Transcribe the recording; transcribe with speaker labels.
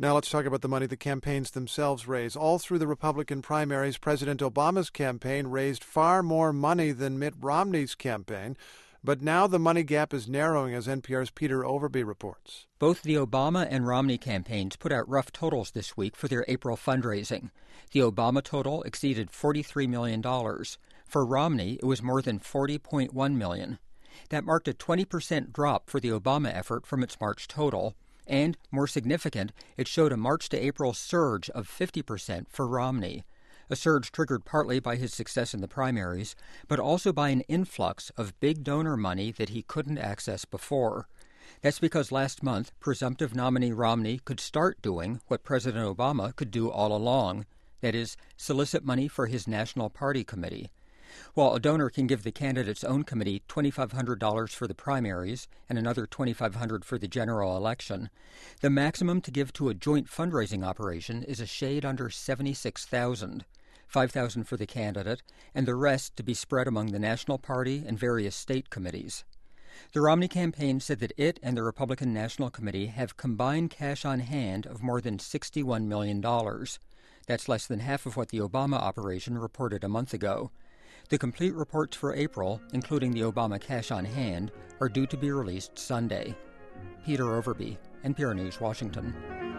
Speaker 1: Now let's talk about the money the campaigns themselves raise. All through the Republican primaries, President Obama's campaign raised far more money than Mitt Romney's campaign. But now the money gap is narrowing, as NPR's Peter Overby reports.
Speaker 2: Both the Obama and Romney campaigns put out rough totals this week for their April fundraising. The Obama total exceeded $43 million. For Romney, it was more than $40.1 million. That marked a 20% drop for the Obama effort from its March total. And, more significant, it showed a March to April surge of 50% for Romney. A surge triggered partly by his success in the primaries, but also by an influx of big donor money that he couldn't access before. That's because last month, presumptive nominee Romney could start doing what President Obama could do all along, that is, solicit money for his National Party Committee. While a donor can give the candidate's own committee $2,500 for the primaries and another $2,500 for the general election, the maximum to give to a joint fundraising operation is a shade under $76,000, $5,000 for the candidate, and the rest to be spread among the National Party and various state committees. The Romney campaign said that it and the Republican National Committee have combined cash on hand of more than $61 million. That's less than half of what the Obama operation reported a month ago. The complete reports for April, including the Obama cash on hand, are due to be released Sunday. Peter Overby, NPR News, Washington.